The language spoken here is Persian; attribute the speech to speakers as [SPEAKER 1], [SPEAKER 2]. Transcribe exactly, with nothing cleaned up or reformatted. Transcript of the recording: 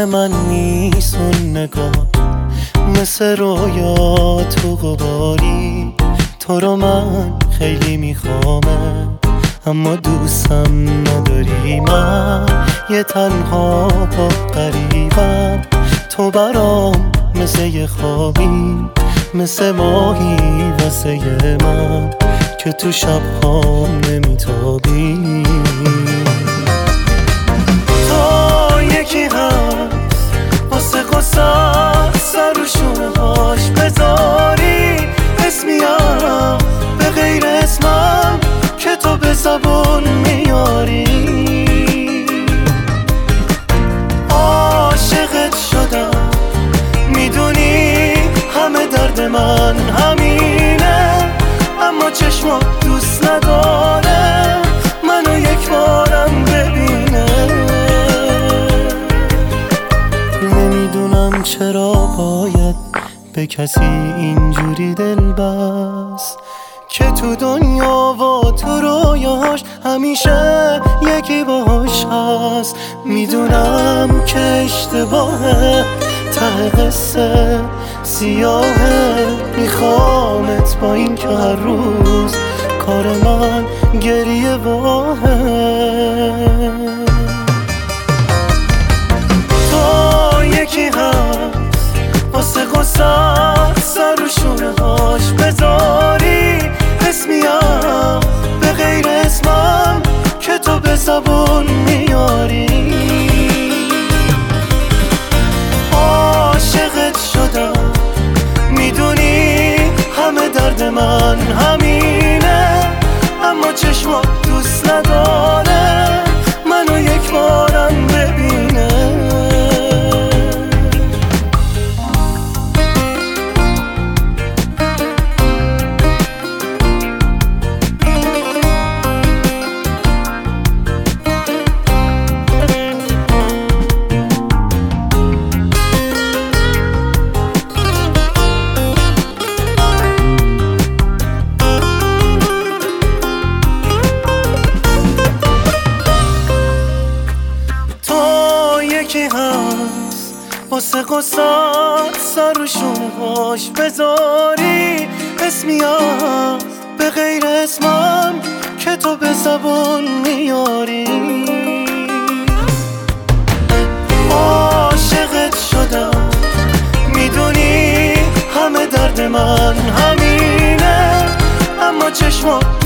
[SPEAKER 1] مال من نیست اون نگاه، مثل رویا تو غباری. تو رو من خیلی میخوامه اما دوستم نداری. من یه تنها با غریبم، تو برام مثل یه خوابی، مثل ماهی واسه من که تو شبهام نمیتابی. تو یکی هست واسه قصد سر و شونه هاش بذاری اسمیم به غیر اسمم که تو به زبون میاری. عاشقت شدم میدونی همه درد من همینه، اما چشمات دوست نداره منو یک بارم ببینه. نمیدونم چرا باید به کسی اینجوری دل بست که تو دنیا و تو رویاش همیشه یکی باهاش هست. میدونم که اشتباهه، ته قصه سیاهه، میخوامت با این که هر روز کار من گریه واهه. تو یکی هست واسه قصد سر و شونه هاش بذاری اسمیم به غیر اسمم که تو به زبون میاری. عاشقت شدم میدونی همه درد من همینه، اما چشمات دوست نداره منو یک بارم ببینه. یکی هست واسه قصد سر و شونه هاش بذاری اسمیم به غیر اسمم که تو به زبون میاری. عاشقت شدم میدونی همه درد من همینه، اما چشمات